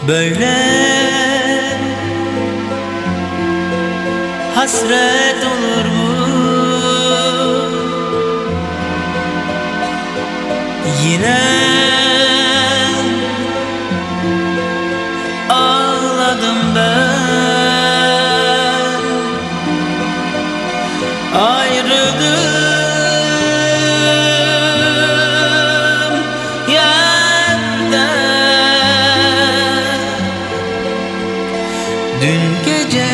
Böyle hasret olur mu? Yine ağladım ben. Ayrıldım yerden. Dün gece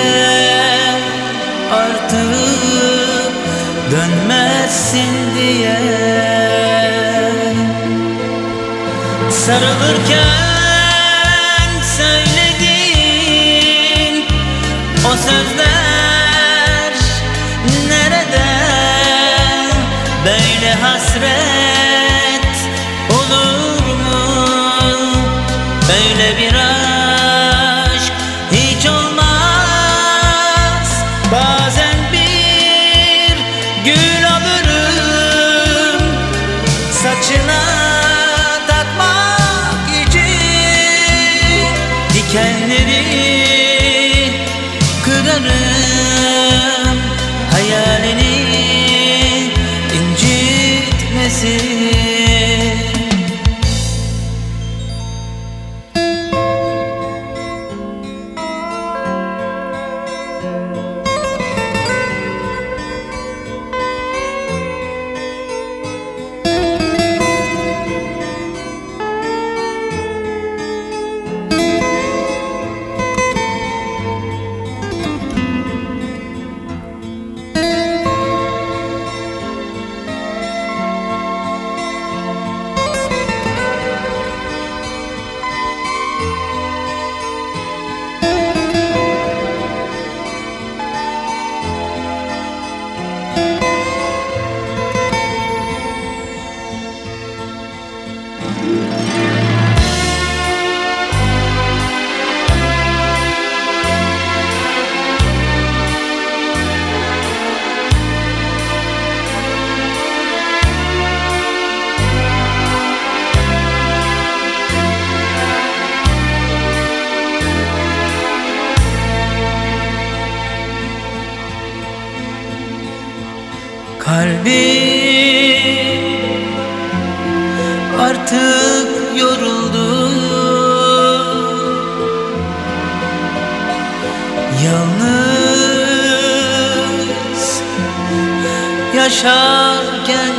artık dönmezsin diye sarılırken söyledin o sözler nerede? Böyle hasret olur mu? Böyle bir aşk hiç olmaz. Bazen bir gül alırım saçına takmak için, dikenleri kırarım hayalini incitmesin. Kalbim artık yoruldu. Yalnız yaşarken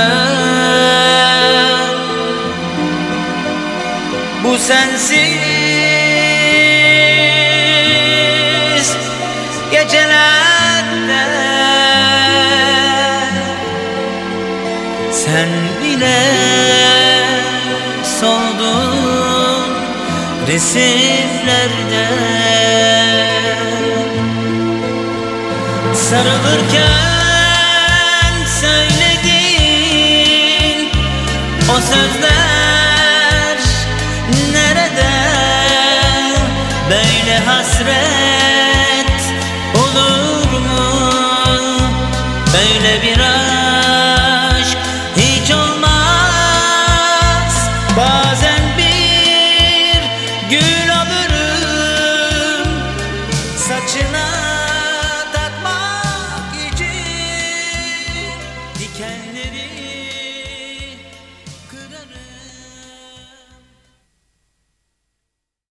ben bu sensiz gecelerde sen bile soldun resimlerde. Sarılırken söyledin o sözler nerede? Böyle hasret olur mu? Böyle bir aşk hiç olmaz. Bazen bir gül alırım saçına takmak için, dikenleri